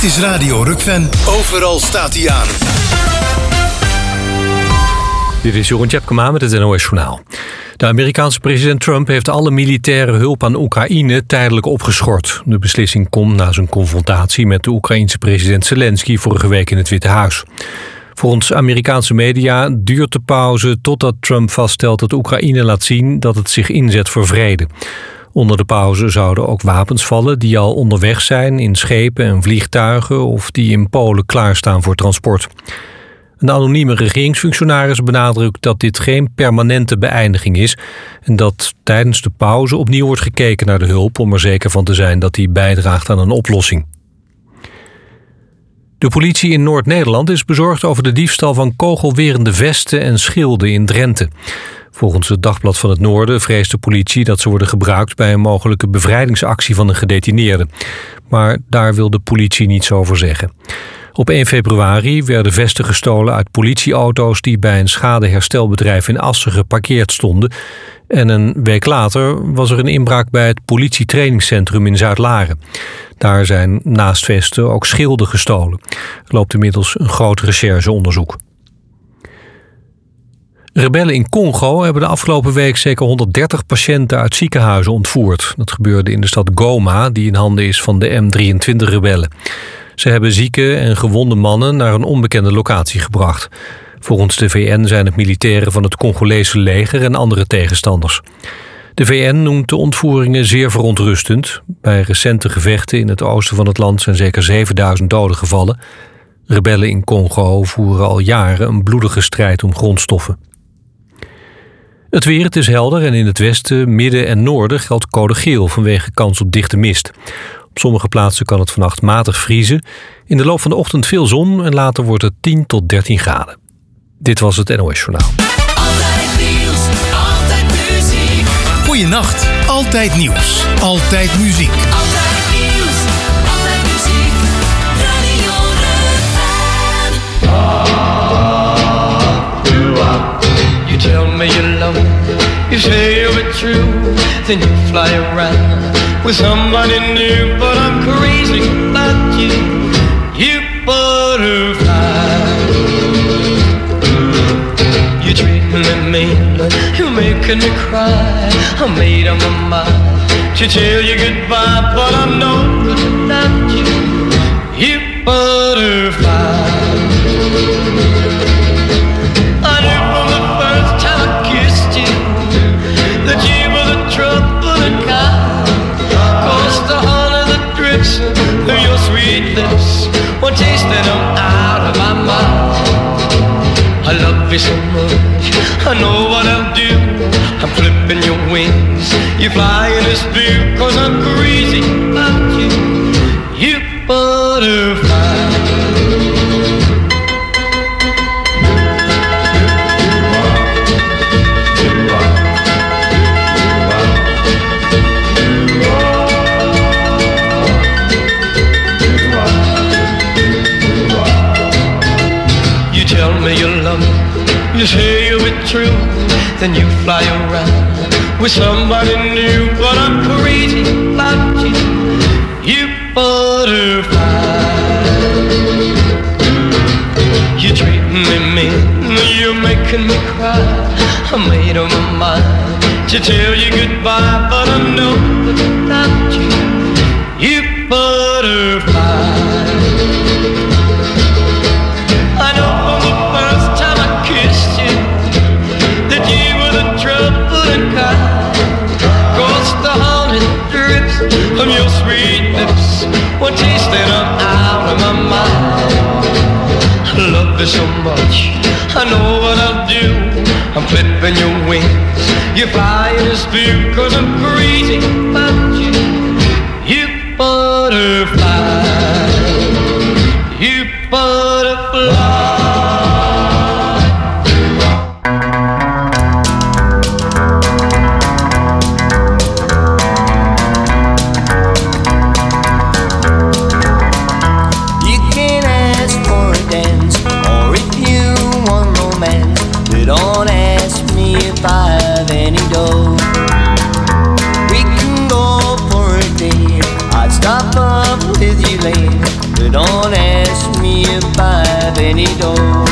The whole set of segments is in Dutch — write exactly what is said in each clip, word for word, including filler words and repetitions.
Dit is Radio Rukven. Overal staat hij aan. Dit is Jeroen Tjepkema met het N O S-journaal. De Amerikaanse president Trump heeft alle militaire hulp aan Oekraïne tijdelijk opgeschort. De beslissing komt na zijn confrontatie met de Oekraïense president Zelensky vorige week in het Witte Huis. Volgens Amerikaanse media duurt de pauze totdat Trump vaststelt dat Oekraïne laat zien dat het zich inzet voor vrede. Onder de pauze zouden ook wapens vallen die al onderweg zijn in schepen en vliegtuigen of die in Polen klaarstaan voor transport. Een anonieme regeringsfunctionaris benadrukt dat dit geen permanente beëindiging is en dat tijdens de pauze opnieuw wordt gekeken naar de hulp om er zeker van te zijn dat die bijdraagt aan een oplossing. De politie in Noord-Nederland is bezorgd over de diefstal van kogelwerende vesten en schilden in Drenthe. Volgens het Dagblad van het Noorden vreest de politie dat ze worden gebruikt bij een mogelijke bevrijdingsactie van een gedetineerde. Maar daar wil de politie niets over zeggen. Op één februari werden vesten gestolen uit politieauto's die bij een schadeherstelbedrijf in Assen geparkeerd stonden. En een week later was er een inbraak bij het politietrainingscentrum in Zuid-Laren. Daar zijn naast vesten ook schilden gestolen. Er loopt inmiddels een groot rechercheonderzoek. Rebellen in Congo hebben de afgelopen week zeker honderddertig patiënten uit ziekenhuizen ontvoerd. Dat gebeurde in de stad Goma, die in handen is van de M drieëntwintig-rebellen. Ze hebben zieke en gewonde mannen naar een onbekende locatie gebracht. Volgens de V N zijn het militairen van het Congolese leger en andere tegenstanders. De V N noemt de ontvoeringen zeer verontrustend. Bij recente gevechten in het oosten van het land zijn zeker zevenduizend doden gevallen. Rebellen in Congo voeren al jaren een bloedige strijd om grondstoffen. Het weer, het is helder en in het westen, midden en noorden geldt code geel vanwege kans op dichte mist. Op sommige plaatsen kan het vannacht matig vriezen. In de loop van de ochtend veel zon en later wordt het tien tot dertien graden. Dit was het N O S-journaal. Altijd nieuws, altijd muziek. Goeienacht, altijd nieuws, altijd muziek. Altijd nieuws, altijd muziek. Radio Rukven. You tell me you love me, you say you're true, then you fly around with somebody new, but I'm crazy about you, you butterfly. You treat me mean, you're making me cry. I made up my mind to tell you goodbye, but I'm no good without you, you butterfly. I knew from the first time I kissed you that you were the troubling kind. The honey that drips through your sweet lips, one taste and I'm out of my mind. I love you so much, I know what I'll do. I'm clipping your wings, you fly in this blue, cause I'm crazy about you, you butterfly. You say you'll be true, then you fly around with somebody new, but I'm crazy about you, you butterfly. You treat me mean, you're making me cry. I made up my mind to tell you goodbye, but I know without you, you butterfly. I know from the first time I kissed you that you were the troubling kind. Cause the honey drips from your sweet lips, one taste and I'm out of my mind. I love you so much, I know what I'll do. I'm clipping your wings, you fly in this blue, cause I'm crazy about you, you butterfly, you butterfly. Don't ask me if I have any dough. We can go for a day. I'd stop up with you. any dough.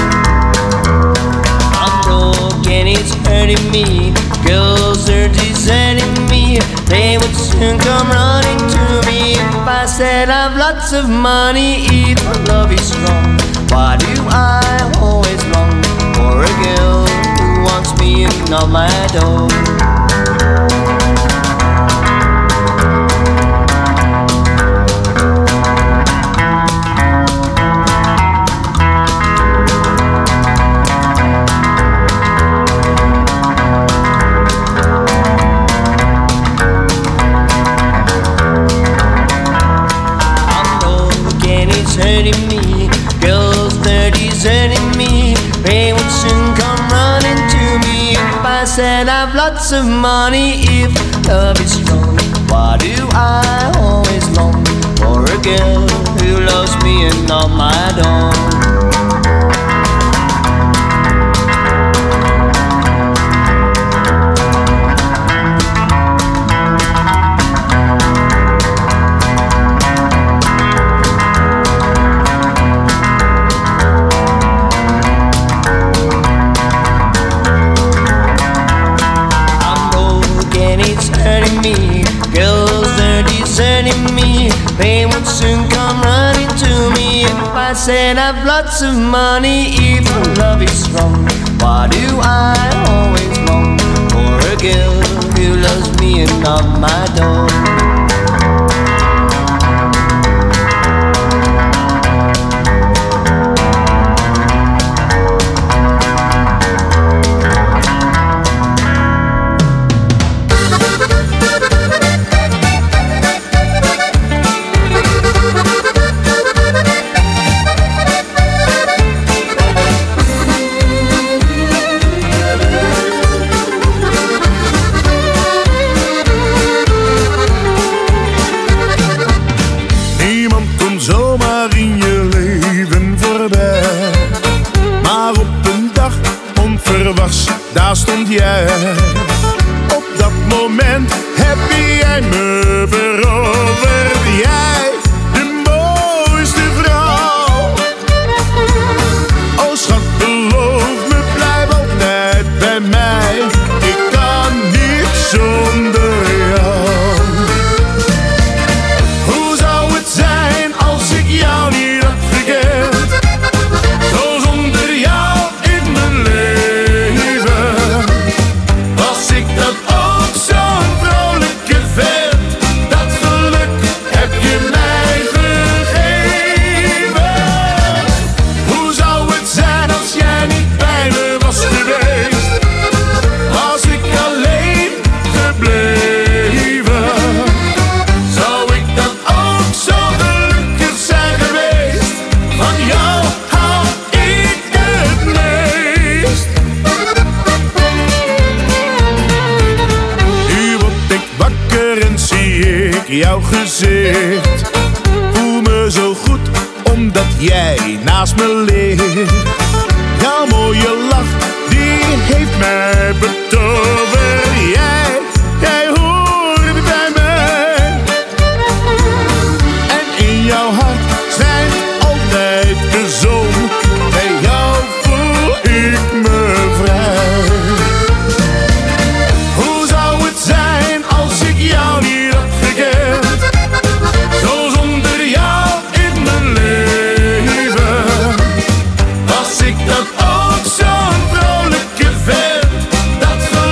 I'm broke and it's hurting me. Girls are deserting me. They would soon come running to me if I said I've lots of money. If love is wrong, why do I always long for a girl who wants me and not my dough? Hurting me, girls, they're deserting me. They would soon come running to me if I said I've lots of money. If love is strong, why do I always long for a girl who loves me and not my dog? Me. Girls, they're deserting me. They would soon come running to me if I said I've lots of money. If love is strong, why do I always long for a girl who loves me and not my dog? Daar stond jij. Op dat moment heb jij me veroverd. Jij, de mooiste vrouw. Oh schat, beloof me, blijf altijd bij mij. Ik kan niet zonder jou. Hoe zou het zijn als ik jou niet had gekend? Zo zonder jou in mijn leven. Was ik dat ook zo'n vrolijke vent? Dat geluk heb je mij gegeven. Hoe zou het zijn als jij niet bij me was geweest? Was ik alleen gebleven? Zou ik dan ook zo gelukkig zijn geweest? Van jou hou ik het meest. Nu word ik wakker en zie ik jouw gezicht. Voel me zo goed omdat jij naast me ligt. Jouw mooie lach die heeft mij betoverd. Jij, jij hoort bij mij. En in jouw hart schijnt altijd de zon. Bij jou voel ik me vrij. Hoe zou het zijn als ik jou niet had gekend? Zo zonder jou in mijn leven. Was ik dat ook zo'n vrolijke vent? Dat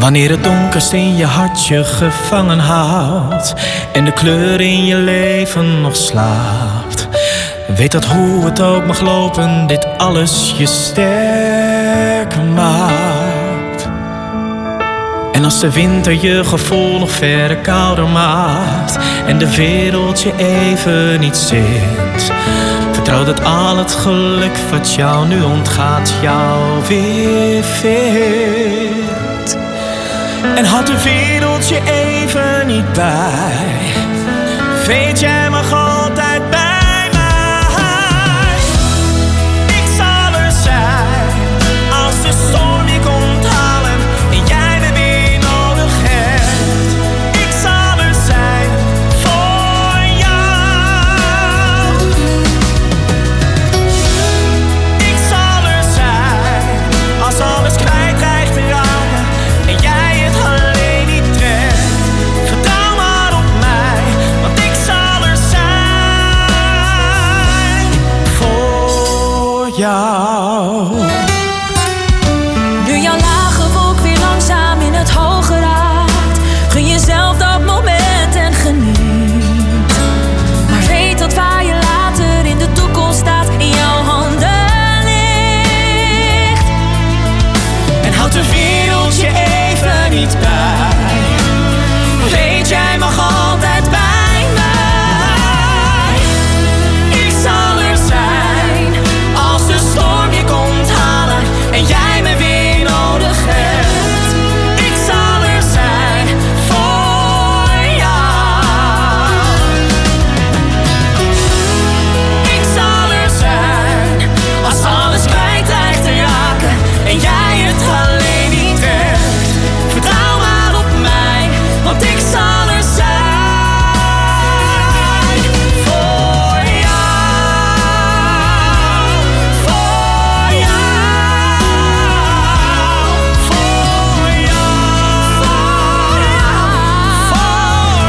Wanneer het donkerst in je hart je gevangen houdt en de kleur in je leven nog slaapt, weet dat hoe het ook mag lopen, dit alles je sterker maakt. En als de winter je gevoel nog verder kouder maakt en de wereld je even niet zint, vertrouw dat al het geluk wat jou nu ontgaat jou weer vindt. En had de wereld je even niet bij, weet jij mag altijd bij mij. Ik zal er zijn als de storm je komt halen en jij me weer nodig hebt. Ik zal er zijn voor jou. Ik zal er zijn als alles kwijt dreigt te raken en jij het alleen niet trekt. Vertrouw maar op mij, want ik zal er zijn voor jou. Nu jouw lage wolk weer langzaam in het hoge raakt, gun jezelf dat moment en geniet. Maar weet dat waar je later in de toekomst staat in jouw handen ligt. En houd de wereld je even niet bij, weet jij mag altijd bij mij. Ik zal er zijn als de storm je komt halen en jij me weer nodig hebt. Ik zal er zijn voor jou. Ik zal er zijn als alles kwijt dreigt te raken en jij het alleen niet trekt. Vertrouw maar op mij, want ik zal er zijn voor jou. Voor jou. Voor jou. Voor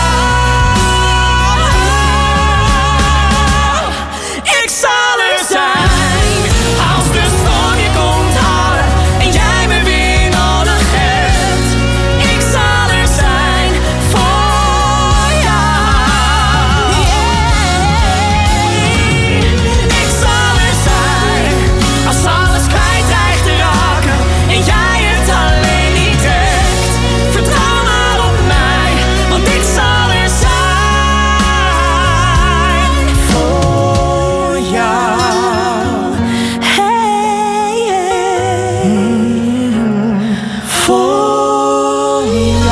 jou. Ik zal er zijn als de storm je komt halen en jij me weer nodig hebt. Ik zal er zijn voor jou. Ik zal er zijn als alles kwijt dreigt te raken en jij het alleen niet trekt. Vertrouw maar op mij, want ik zal er zijn voor jou. Hey, hey. Voor jou.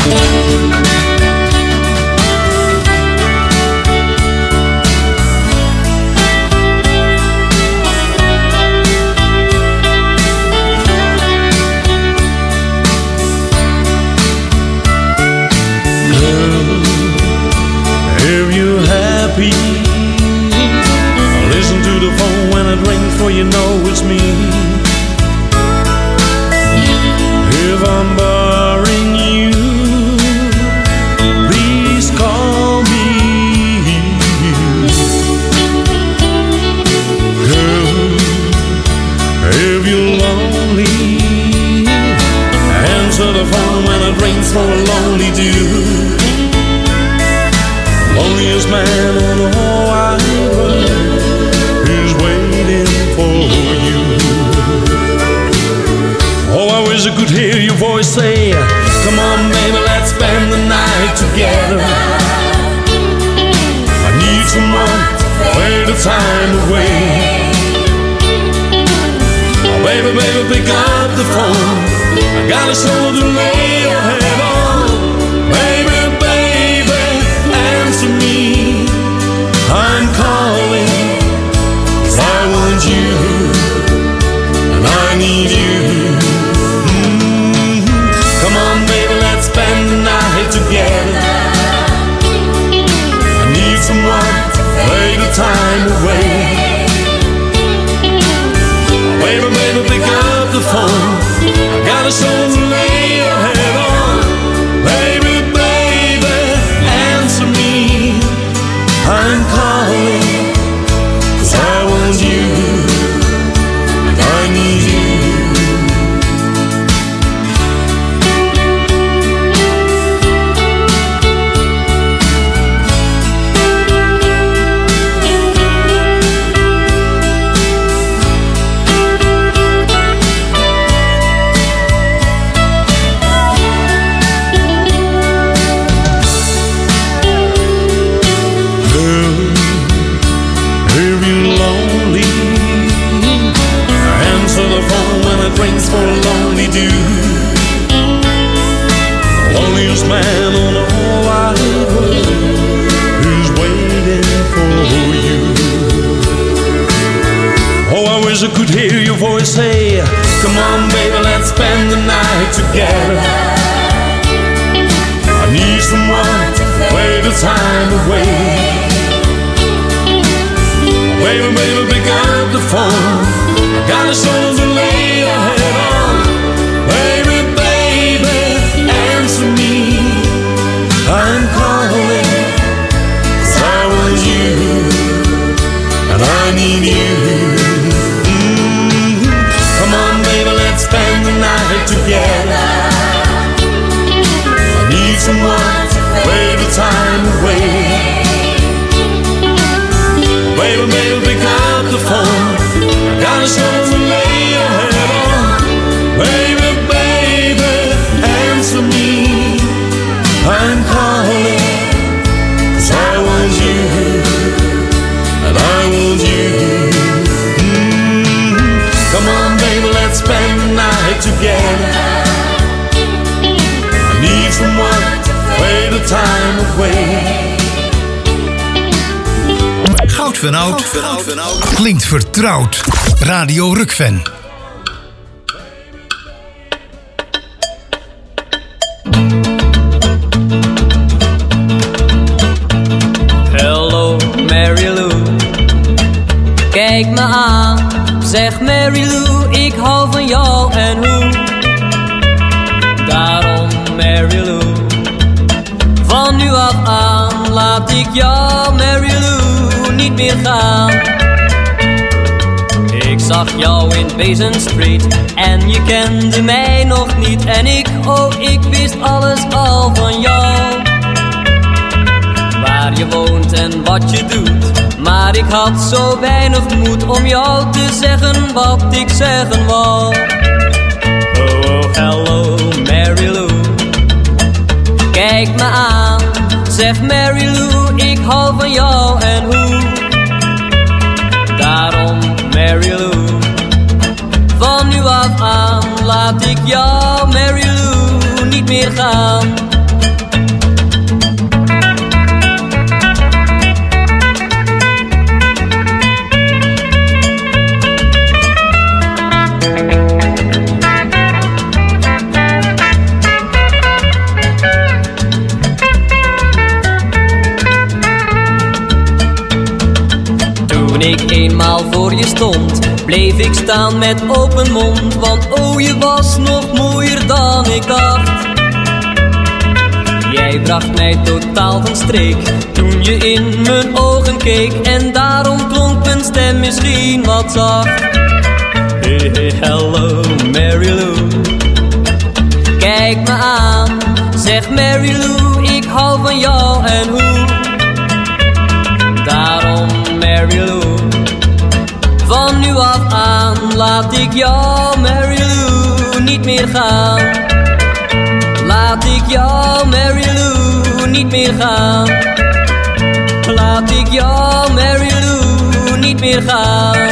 Listen to the phone when it rings, for you know it's me. If I'm bothering you, please call me. Girl, if you're lonely, answer the phone when it rings for a lonely dude. Loneliest man on the whole wide world is waiting for you. Oh, I wish I could hear your voice say, come on baby, let's spend the night together. I need someone to fade the time away. Oh baby, baby, pick up the phone, I got a shoulder to lay your head on. Baby, to me, I'm calling, 'cause I want you, and I need you. Mm-hmm. Come on baby, let's spend the night together. I need someone to play the time away. Baby, baby, pick up the phone, I got a show to lay your head on. Baby, I'm calling, 'cause I want you, and I need you. For a lonely dude, the loneliest man on the whole wide world who's waiting for you. Oh, I wish I could hear your voice say, come on baby, let's spend the night together. I need someone to play the time away. Baby, baby, pick up the phone, I got a show to lay your head on. Baby, baby, answer me, I'm calling, 'cause I want you, and I need you. Mm-hmm. Come on baby, let's spend the night together. I need someone to play the time away. Baby, baby, pick up the phone, I got a show to lay your head on. Baby, baby, answer me, I'm calling, 'cause I want you, and I want you. Mm-hmm. Come on baby, let's spend the night together. I need someone to play the time away. Goud van Oud klinkt vertrouwd. Radio Rukven. Hello Mary Lou, kijk me aan, zeg Mary Lou, ik hou van jou en hoe. Daarom Mary Lou, van nu af aan laat ik jou Mary Lou niet meer gaan. Ik zag jou in Basin Street en je kende mij nog niet. En ik, oh ik wist alles al van jou. Waar je woont en wat je doet. Maar ik had zo weinig moed om jou te zeggen wat ik zeggen wou. Oh, oh hello Mary Lou, kijk me aan, zeg Mary Lou, ik hou van jou en hoe. Daarom Mary Lou, van nu af aan laat ik jou Mary Lou niet meer gaan. ik eenmaal voor je stond, bleef ik staan met open mond, want oh, je was nog mooier dan ik dacht. Jij bracht mij totaal van streek toen je in mijn ogen keek, en daarom klonk mijn stem misschien wat zacht. Hey, hey, hello, Mary Lou. Kijk me aan, zeg Mary Lou, ik hou van jou en hoe. Daarom Mary Lou, van nu af aan laat ik jou Mary Lou niet meer gaan. Laat ik jou Mary Lou niet meer gaan. Laat ik jou Mary Lou niet meer gaan.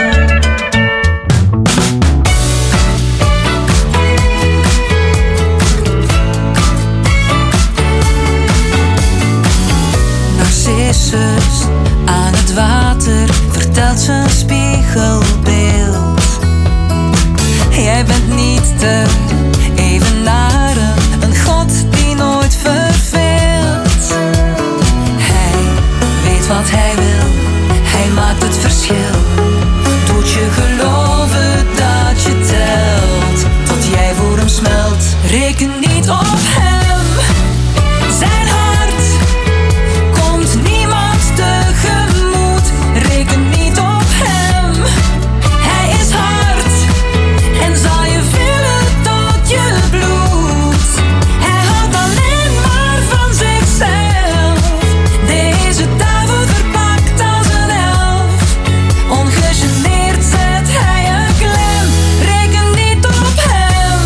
Narcissus aan het water vertelt zijn spiegelbeeld. Jij bent niet te evenaren, een god die nooit verveelt. Hij weet wat hij wil, hij maakt het verschil. Doet je geloven dat je telt, tot jij voor hem smelt. Reken niet op hem, zijn hart komt niemand tegemoet. Reken niet op hem, hij is hard en zal je vullen tot je bloed. Hij houdt alleen maar van zichzelf, deze duivel verpakt als een elf. Ongegeneerd zet hij een klem, reken niet op hem.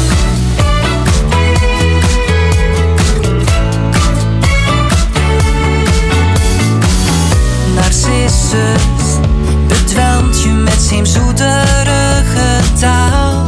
Narcissus bedwelmt je met zijn zoeterige taal.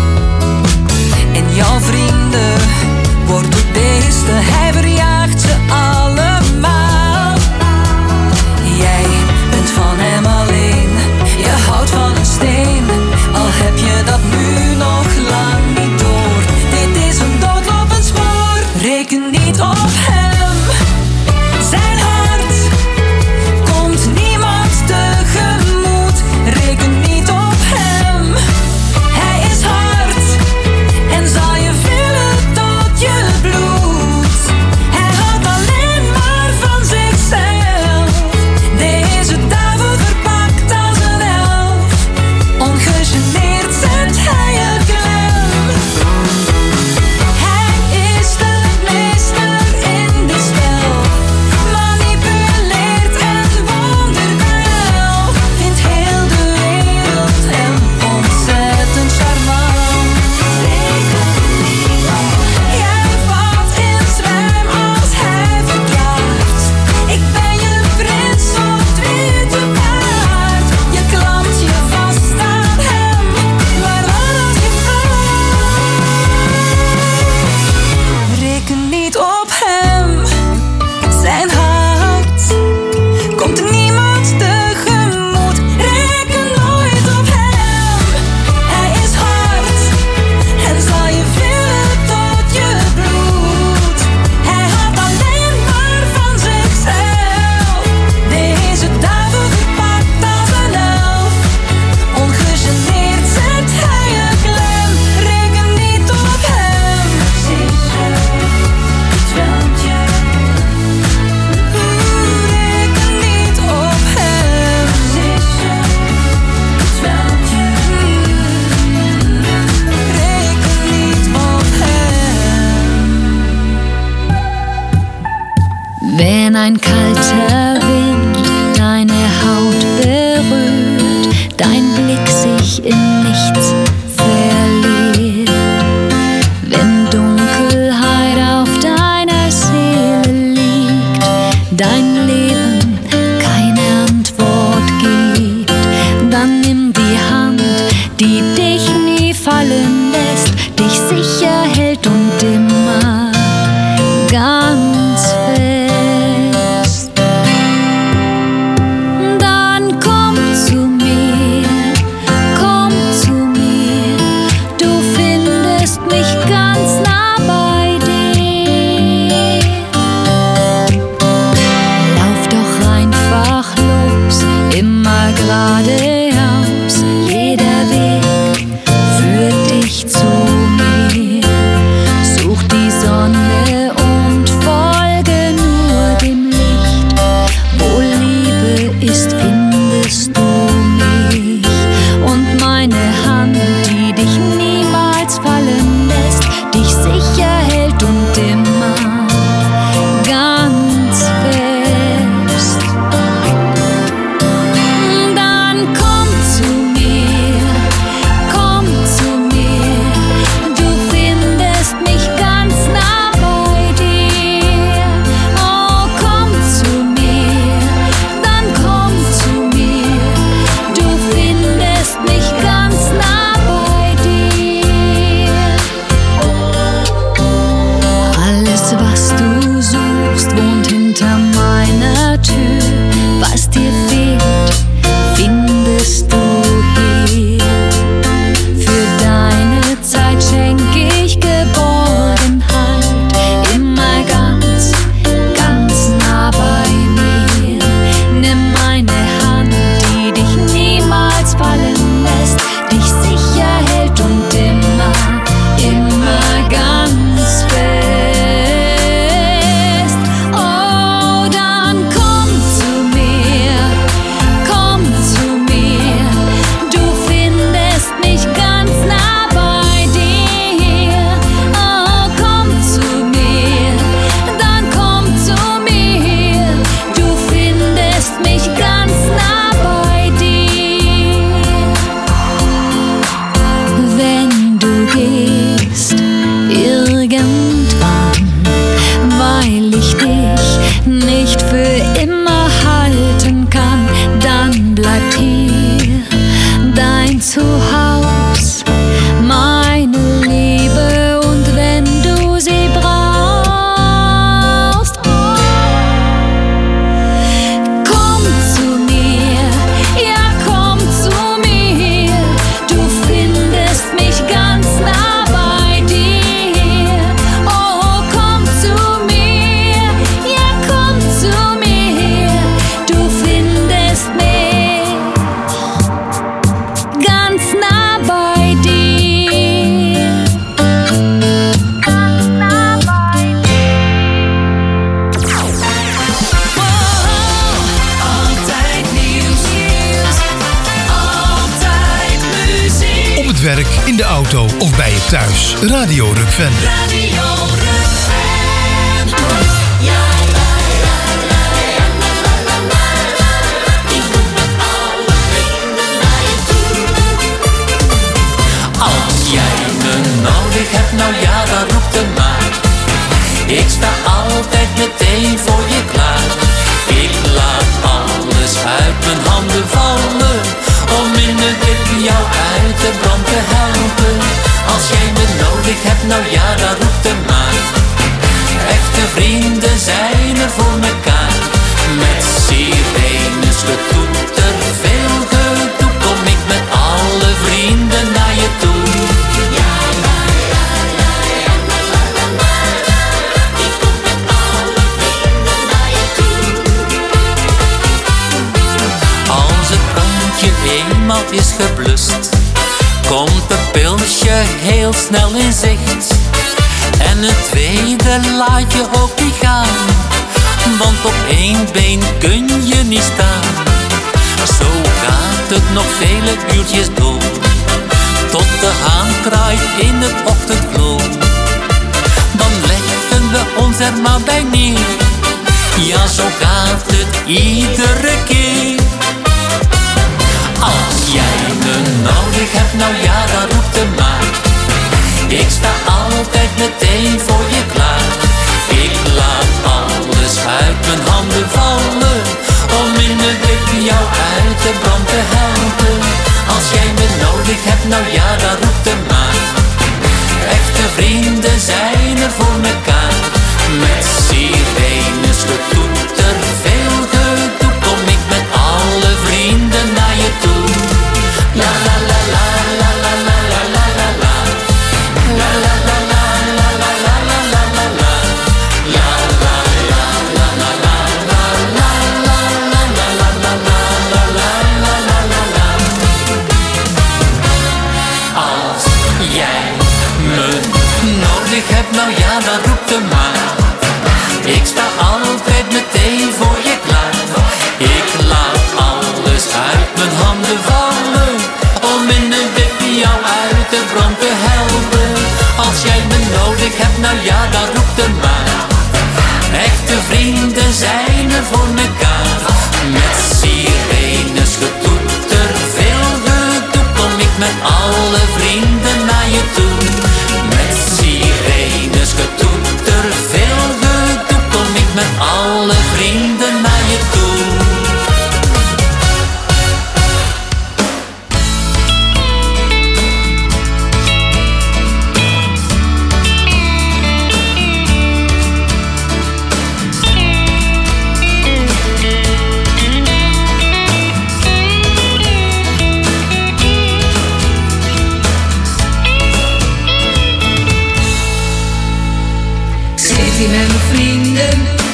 En jouw vrienden worden beesten, hij verjaagt ze allemaal. Jij bent van hem alleen, je houdt van een steen, al heb je dat nu nog lang niet door. Dit is een doodlopend spoor, reken niet op hem, zijn hart komt niemand tegemoet. Reken niet op hem, hij is hard en zal je vullen tot je bloed. Hij houdt alleen maar van zichzelf, deze duivel verpakt als een elf. Ongegeneerd zet hij een klem. Hij is de meester in dit spel, manipuleert en wonderwel. Vindt heel de wereld hem ontzettend charmant. Jij valt in zwijm als hij verklaart: ik ben je prins op het witte paard. Je klampt je vast aan hem, maar wat als je valt? Reken niet op hem, zijn hart komt niemand tegemoet. Reken nooit op hem, hij is hard en zal je vullen tot je bloed. Hij houdt alleen maar van zichzelf, deze duivel verpakt als een elf. Ongegeneerd zet hij een klem, reken niet op hem. Bedwelmt je, reken niet op hem. Bedwelmt je, reken niet op hem. Wenn ein kalter Wind deine Haut berührt, dein Blick sich in nichts verliert, wenn Dunkelheit auf deiner Seele liegt, dein Leben keine Antwort gibt, dann nimm die Hand, die dich nie fallen lässt, dich sicher hält und immer ganz fest. Dann komm zu mir, komm zu mir, du findest mich ganz nah bei dir. Lauf Trost wohnt hinter meiner Tür. Was dir fehlt, findest du hier. Für deine Zeit schenk ich Geborgenheit. Immer ganz, ganz nah bei mir. Nimm meine Hand, die dich niemals fallen lässt, dich sicher hält und immer, immer ganz fest. Oh, dann komm zu mir, komm zu mir. Du findest mich ganz nah bei dir. Oh, komm zu mir, dann komm zu mir. Du findest mich ganz nah bei dir. Wenn du gehst, irgendwann, weil ich dich nicht für immer halten kann, dann bleibt hier dein Zuhause, meine Liebe, und wenn du sie brauchst, komm zu mir, ja komm zu mir, du findest mich ganz nah bei dir. Oh, komm zu mir, ja komm zu mir, du findest mich ganz nah bei dir. Ganz nah bei dir. Altijd nieuws, altijd muziek. Op het werk, in de auto of bij je thuis. Radio Rukven. Radio Rukven. Ja, la, la, la, la, la, la, la, la. Ik moet met alle vrienden naar je toe. Als jij me nodig hebt, nou ja, dan roep het maar. Ik sta altijd meteen voor je klaar. Ik laat alles uit mijn handen vallen, om in de dip jou uit de brand te helpen. Als jij me nodig hebt, nou ja, dan roep het maar. Echte vrienden zijn er voor mekaar. Met sirenes, getoeter, veel gedoe, kom ik met alle vrienden naar je toe. Ik kom met alle vrienden naar je toe. Als het brandje eenmaal is geblust, komt het pilsje heel snel in zicht. En het tweede laat je ook niet gaan, want op één been kun je niet staan. Zo gaat het nog vele uurtjes door, tot de haan kraait in het ochtendgloor. Dan leggen we ons er maar bij neer, ja zo gaat het iedere keer. Als jij me nodig hebt, nou ja, dan roep het maar. Ik sta altijd meteen voor je klaar. Ik laat alles uit mijn handen vallen, om in de dip jou uit de brand te helpen. Als jij me nodig hebt, nou ja, dan roep het maar. Echte vrienden zijn er voor mekaar. Met sirenes, getoeter, veel gedoe, kom ik met alle vrienden naar je toe. La la la la la la la la la la la. La la la la la la la la la la la. La la la la la la la la la la la la la la la la la. Als jij me nodig hebt, nou ja, dan roep het maar. Ik sta altijd meteen voor je klaar. Ik laat alles uit mijn handen vallen, om in de dip jou uit de brand te helpen. Als jij me nodig hebt, nou ja, dan roep het maar. Echte vrienden zijn er voor mekaar. Met sirenes, getoeter, veel gedoe, kom ik met alle vrienden naar je toe. Met sirenes, getoeter, veel gedoe, kom ik met alle vrienden naar je toe.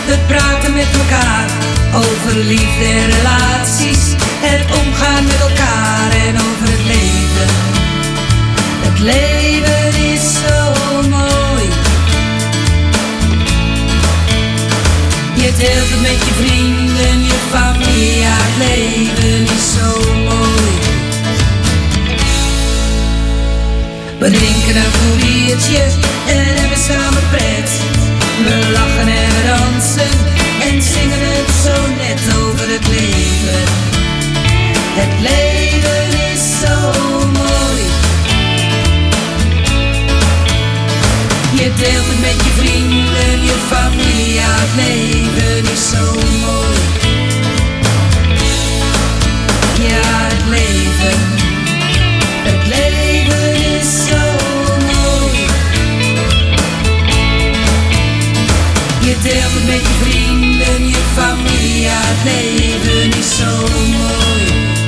het praten met elkaar over liefde en relaties, het omgaan met elkaar en over het leven. Het leven is zo mooi. Je deelt het met je vrienden, je familie, ja, het leven is zo mooi. We drinken een goed biertje en hebben samen pret. We lachen en we dansen en zingen het zo net over het leven. Het leven is zo mooi. Je deelt het met je vrienden, je familie, ja, het leven is zo mooi. Ja, het leven, het leven is zo mooi. Je deelt het met je vrienden, je familie, ja, het leven is zo mooi.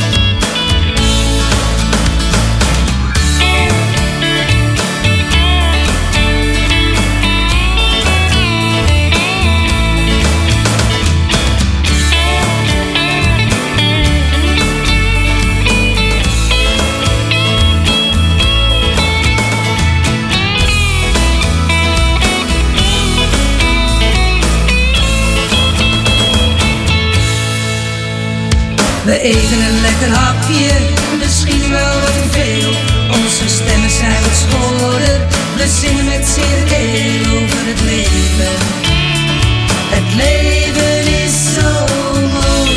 We eten een lekker hapje, misschien wel wat te veel. Onze stemmen zijn wat schorder, we zingen met zeer keel over het leven. Het leven is zo mooi.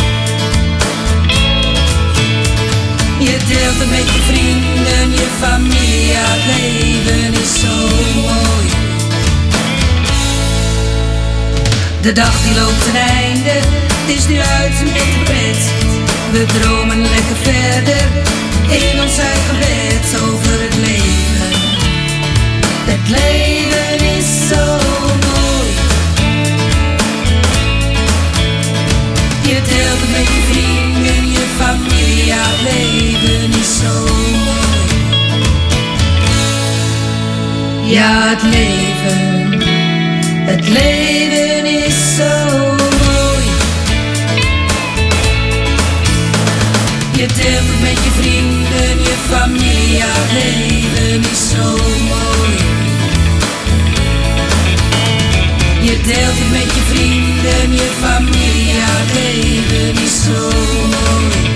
Je deelt het met je vrienden, je familie, ja, het leven is zo mooi. De dag die loopt ten einde, het is nu uit met de pret. We dromen lekker verder in ons eigen bed over het leven. Het leven is zo mooi. Je deelt het met je vrienden, je familie, ja, het leven is zo mooi. Ja, het leven, het leven is zo mooi. Je deelt het met je vrienden, je familie, ja, het leven is zo mooi. Je deelt het met je vrienden, je familie, ja, het leven is zo mooi.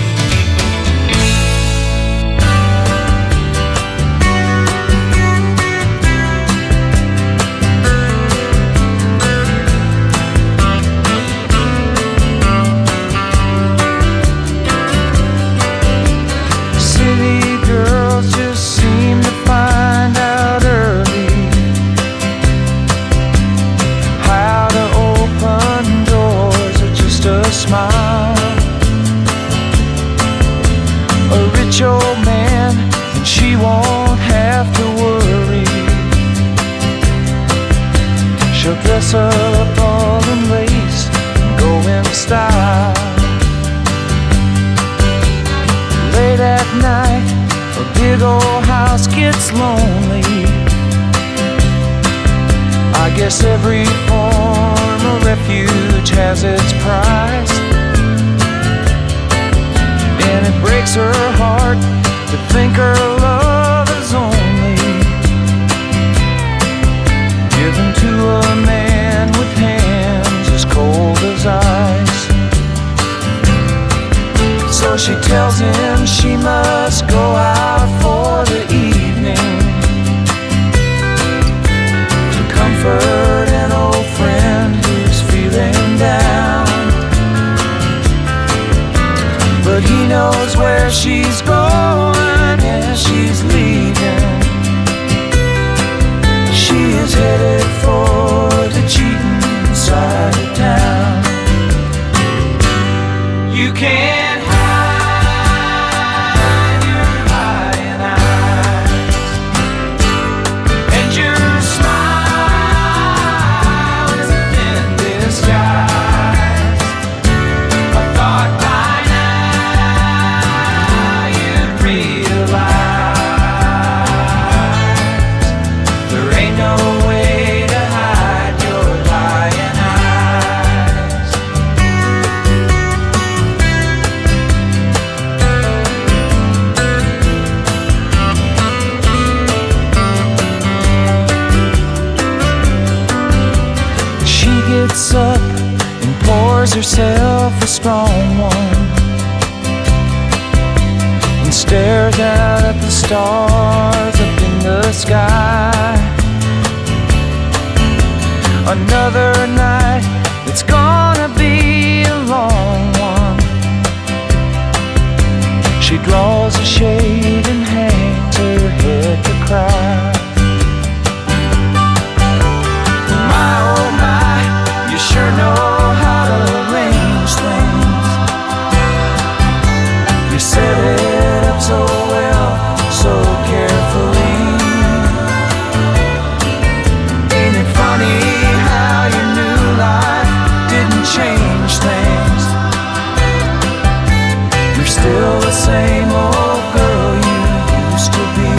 Dress up all in lace and go in style. Late at night, a big old house gets lonely. I guess every form of refuge has its price, and it breaks her heart to think her love is only given to a man with hands as cold as ice. So she tells him she must go out for the evening to comfort an old friend who's feeling down. But he knows where she's going and she's leaving. She is headed for the cheating side of town. You can't hide your lying eyes, and your smile is a thin disguise. I thought by now herself a strong one and stares out at the stars up in the sky. Another night, it's gonna be a long one. She draws a shade and hangs her head to cry. My oh my, you sure know how to arrange things. You set it up so well, so carefully. Ain't it funny how your new life didn't change things? You're still the same old girl you used to be.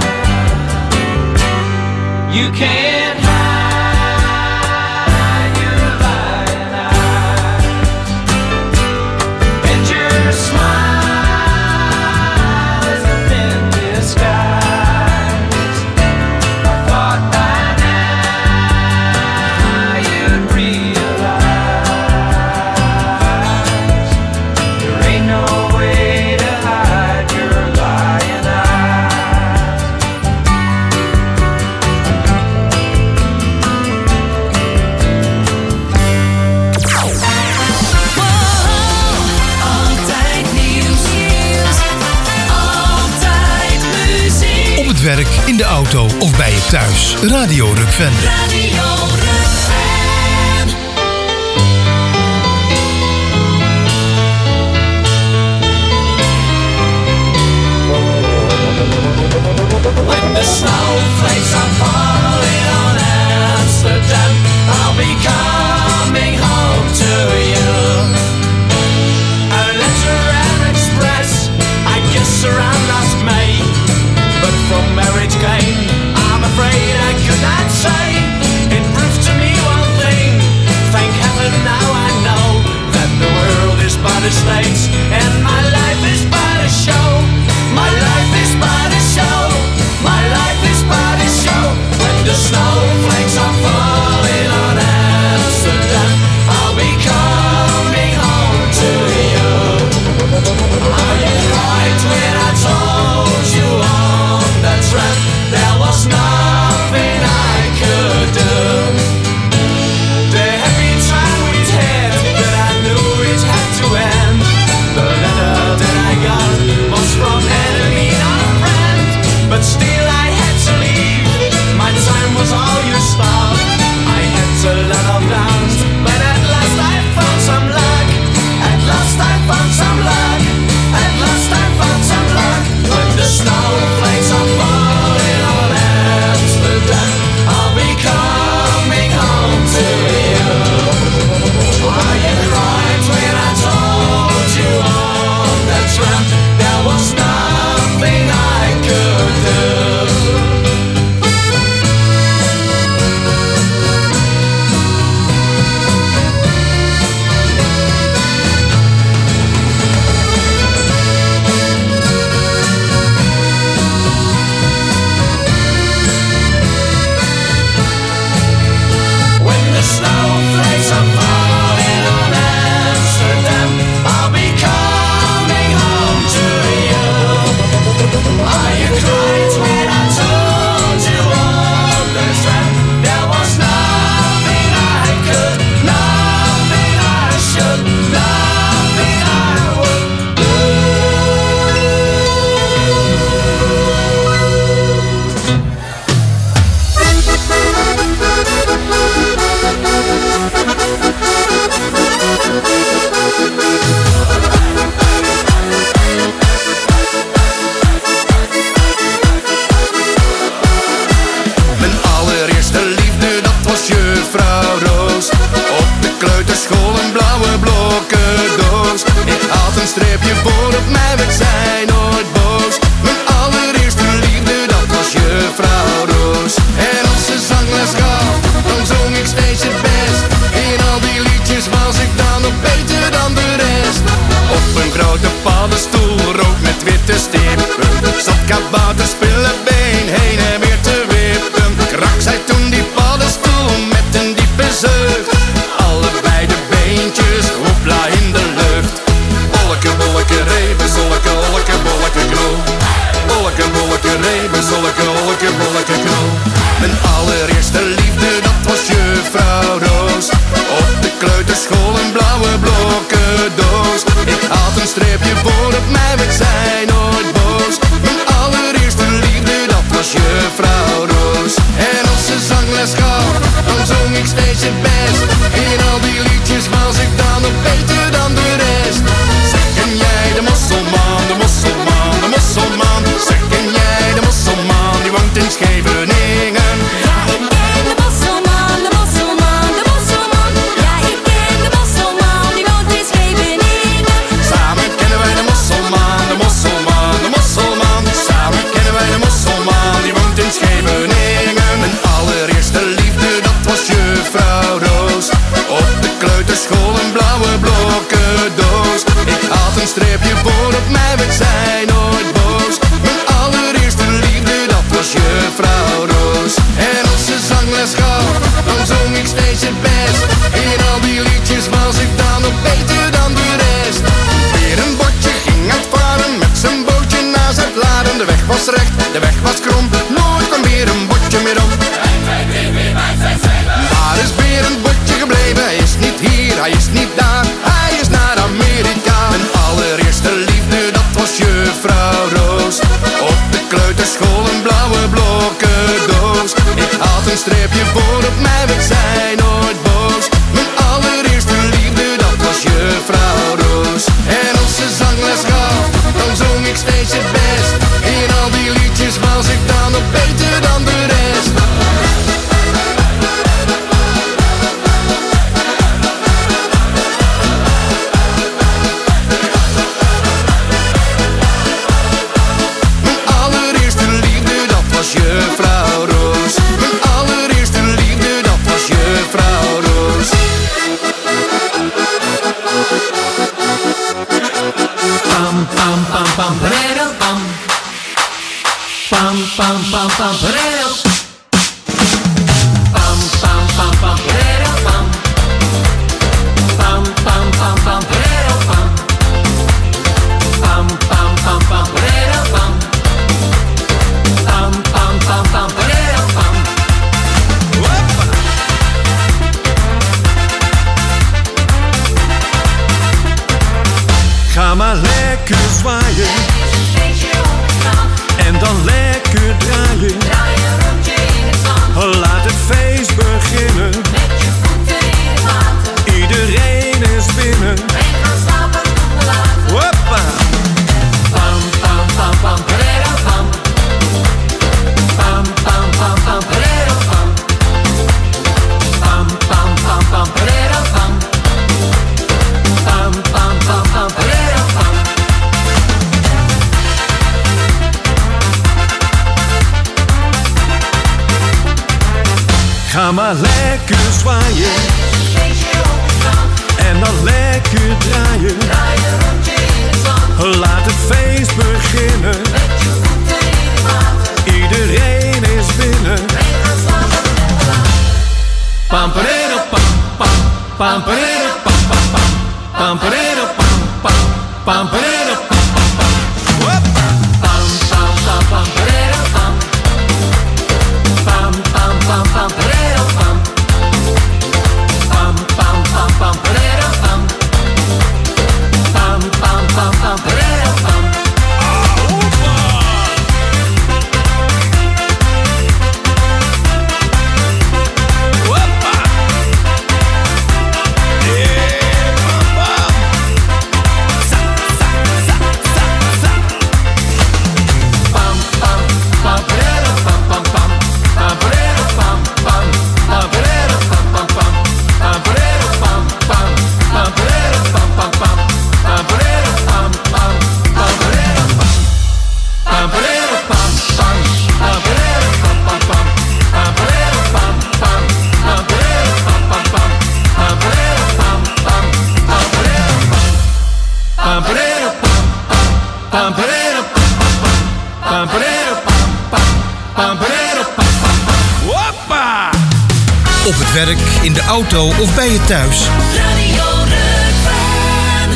You can't hide your lying eyes, and your smile is a thin disguise. I thought by now you'd realize there ain't no way to hide your lying eyes. Altijd nieuws, altijd muziek. Op het werk, in de auto of bij je thuis. Radio Rukvende. Radio Rukven. When the snowflakes are falling on Amsterdam, I'll be coming home to you. A letter and express, I guess around last May, but from where it came, I'm afraid I could not say. It proved to me one thing, thank heaven now I know that the world is but a stage and my life is but a show. My life is but a show. My life is but a show. When the snowflakes are falling on Amsterdam, I'll be coming home to you. How you cried when I told you on that tram there was nothing I could do. The happy time we'd had, but I knew it had to end. The letter that I got was from enemy, not friend, but still I had to leave. My time was all used up. I had to let off downs, but at last I found some luck. At last I found some luck. At last I found some luck. When the snowflakes are falling on Amsterdam, I'll be coming home to you. Why you cried when I told you on that tram there was nothing I could do. When the snowflakes are falling on Amsterdam, I'll be coming home to you. Why you cried when I told you on the tram there was nothing I could, nothing I should, nothing I would do. Mijn allereerste liefde, dat was juffrouw Roos. Op de kleuterschool een blauwe blokken doos. Ik had een streepje voor op mij, werd zij nooit boos. Mijn allereerste liefde, dat was juffrouw Roos. En als ze zangles gaf, dan zong ik steeds het best. In al die liedjes was ik dan nog beter dan de rest. Op een grote paddenstoel, rood met witte stippen, zat kabouterspillebeen heen en weer te wippen. Krak zij toen die paddenstoel met een diepe zucht. Allebei de beentjes op hij is niet daar, hij is naar Amerika. Mijn allereerste liefde, dat was juffrouw Roos. Op de kleuterschool een blauwe blokken doos. Ik had een streepje voor op mij, we zijn nooit boos. Mijn allereerste liefde, dat was juffrouw Roos. En als ze zangles gaf, dan zong ik steeds het best. In al die liedjes was ik dan nog beter dan de rest. Mijn allereerste liefde, dat was juffrouw Roos. Mijn allereerste liefde, dat was juffrouw Roos. Pam pam pam pam perero pam. Pam pam pam pam perero. Pam pam pam pam perero pam. Pam pam pam pam perero pam. Pam pam pam pam perero pam. Pam pam pam pam perero pam. Ga maar lekker zwaaien en dan lekker draaien. Laat het feest beginnen. Iedereen is binnen. Hoppa! Pam pam pam pam perero pam. Pam pam pam pam perero pam. Pam pam pam pam perero pam. Pam pam pam pam perero pam. Ga maar lekker zwaaien en dan lekker draaien. Laat het feest beginnen. Iedereen is binnen. Pam perero pam pam. Pam perero pam pam pam. Pam perero pam pam. Pam perero pam pam pam. Pam pam pam pam perero pam. Pam pam pam pam perero pam. Pam pam pam pam perero pam. Pam pam pam pam perero pam. Op het werk, in de auto of bij je thuis. Radio Rukven.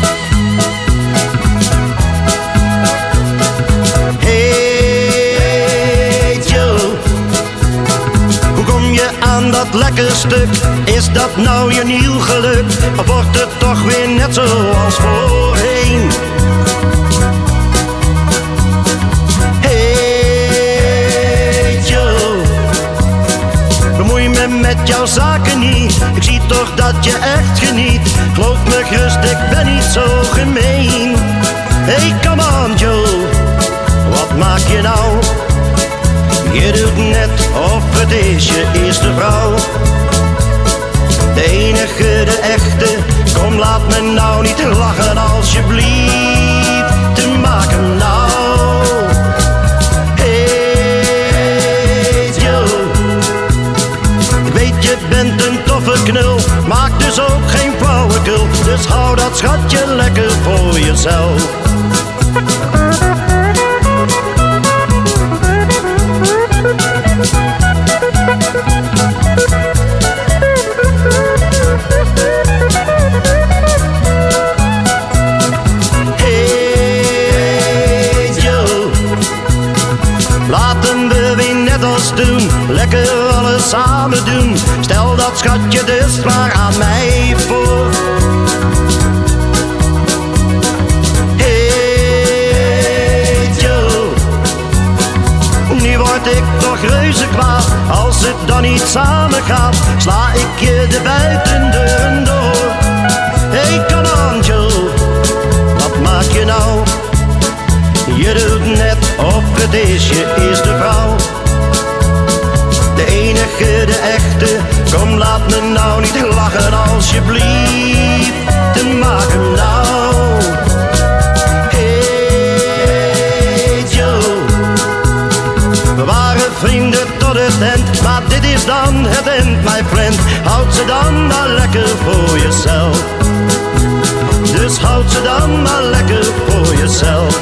Hey Joe, hoe kom je aan dat lekker stuk? Is dat nou je nieuw geluk? Of wordt het toch weer net zoals voorheen? Hey Joe, bemoei me met jouw zaken niet. Ik zie toch dat je echt geniet. Geloof me gerust, ik ben niet zo gemeen. Hey, come on Joe, wat maak je nou? Je doet net of het is je eerste vrouw. De enige, de echte, kom laat me nou niet lachen alsjeblieft. Te maken nou. Hey Joe, ik weet je bent een toffe knul, maak dus ook geen flauwekul. Dus hou dat schatje lekker voor jezelf. Lekker alles samen doen. Stel dat schatje dus maar aan mij voor. Als het dan niet samen gaat, sla ik je de buitendeuren door. Hey Canangelo, wat maak je nou? Je doet net of het is je eerste vrouw. De enige, de echte, kom laat me nou niet lachen alsjeblieft. En maak hem nou. Hey Joe, we waren vrienden tot het eind, maar dit is dan het eind, my friend. Houd ze dan maar lekker voor jezelf. Dus houd ze dan maar lekker voor jezelf.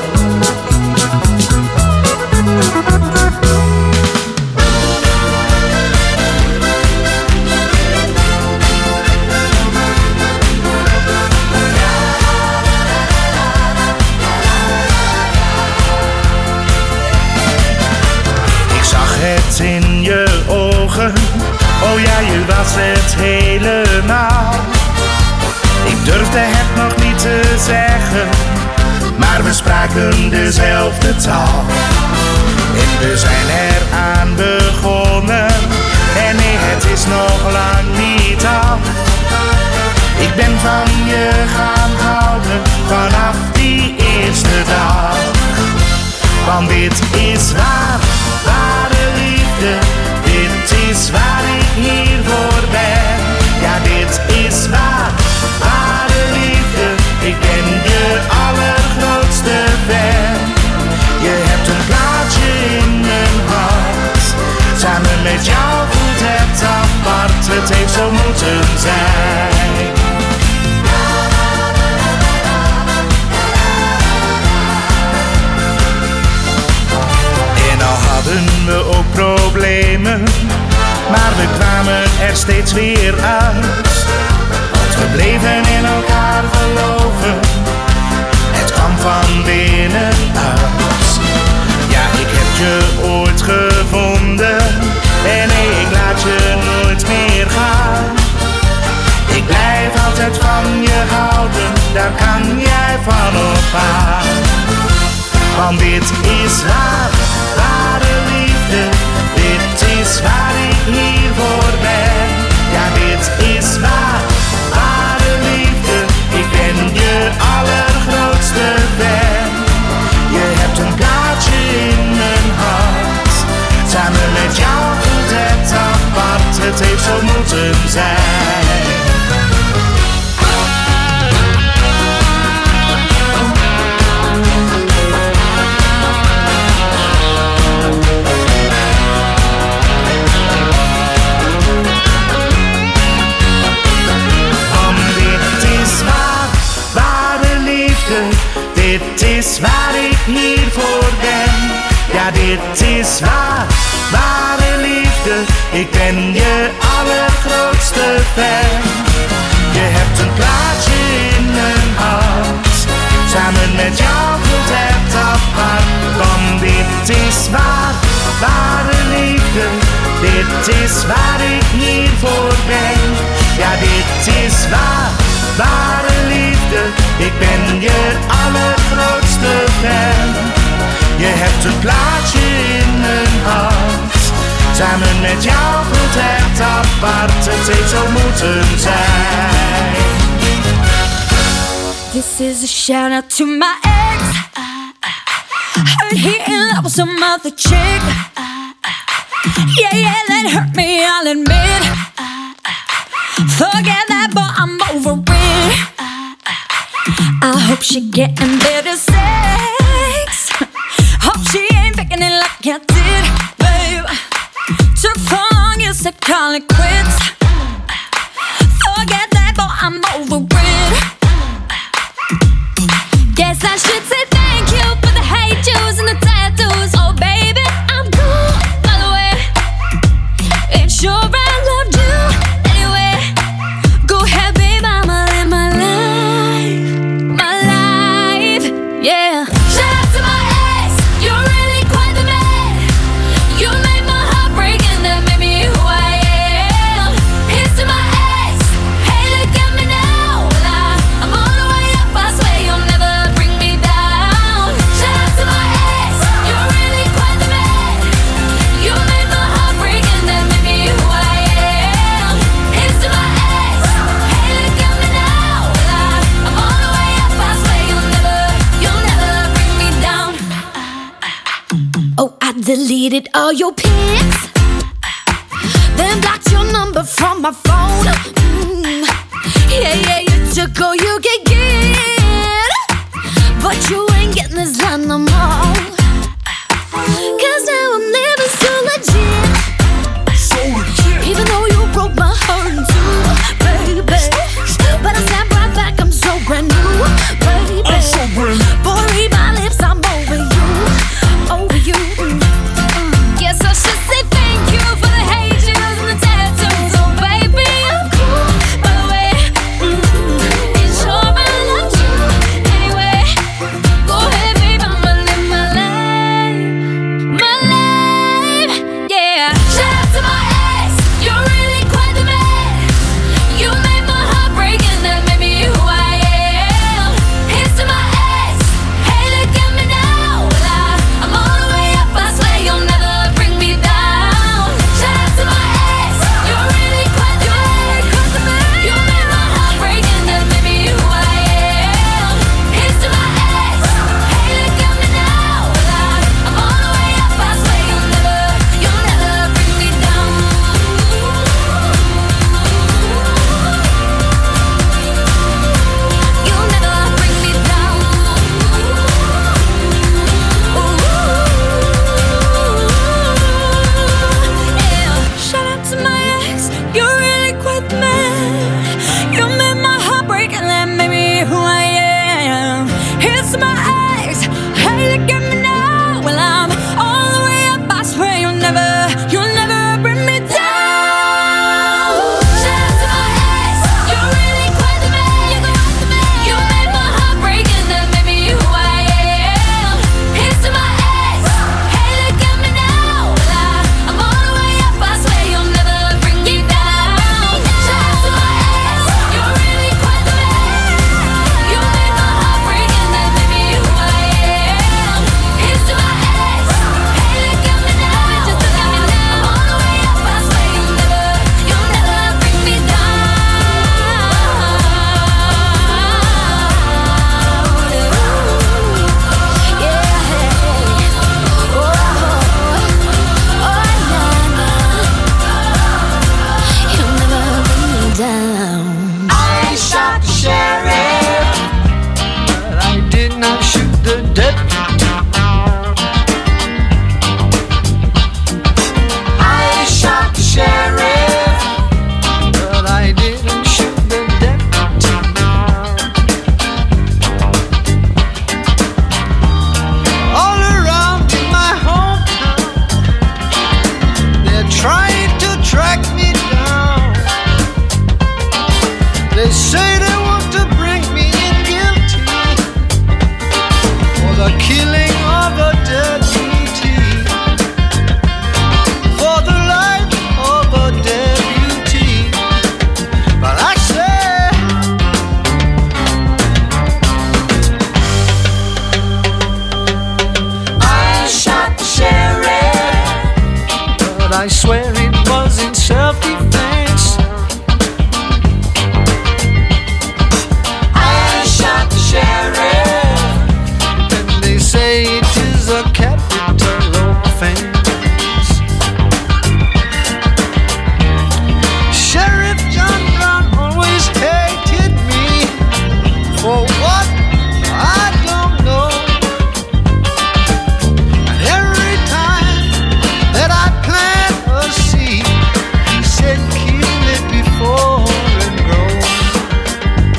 Het in je ogen, oh ja, je was het helemaal. Ik durfde het nog niet te zeggen, maar we spraken dezelfde taal. En we zijn eraan begonnen, en nee, het is nog lang niet af. Ik ben van je gaan houden, vanaf die eerste dag. Want dit is waar, ware liefde, dit is waar ik hier voor ben. Ja, dit is waar, ware liefde, ik ben je allergrootste fan. Je hebt een plaatsje in mijn hart, samen met jou voelt het apart, het heeft zo moeten zijn. Hadden we ook problemen, maar we kwamen er steeds weer uit. Want we bleven in elkaar geloven, het kwam van binnenuit. Ja, ik heb je ooit gevonden, en nee, ik laat je nooit meer gaan. Ik blijf altijd van je houden, daar kan jij van op aan. Want dit is waar, ware liefde, dit is waar ik hier voor ben. Ja, dit is waar, ware liefde, ik ben je allergrootste fan. Je hebt een plaatsje in mijn hart, samen met jou voelt het apart, het heeft zo moeten zijn. Dit is waar ik hier voor ben. Ja, dit is waar, ware liefde, ik ben je allergrootste fan. Je hebt een plaatsje in mijn hart, samen met jou voelt het apart. Want dit is waar, ware liefde, dit is waar ik hier voor ben. Ja, dit is waar, ware liefde, ik ben je allergrootste fan. Je hebt een plaatsje in mijn hart, samen met jou voelt het apart, het heeft zo moeten zijn. This is a shout out to my ex. Heard he in love with some other chick. Yeah, yeah, that hurt me, I'll admit. Forget that, but I'm over it. I hope she getting better sex. Hope she ain't faking it like I did, babe. Took so long, you said call it quits. Forget that, but I'm over it. Guess I should say thank you for the hate juice and the tattoos. Oh baby, I'm cool, by the way. It's sure I loved you anyway. Go ahead, babe, I'ma live my life, my life, yeah. Shout out to my ex, you're really quite the man. You made my heart break and that made me who I am. deleted all your pics, then blocked your number from my phone. Mm. Yeah, yeah, you took all you could get, but you ain't getting this line no more. Cause now I'm living so legit, so legit. Even though you broke my heart in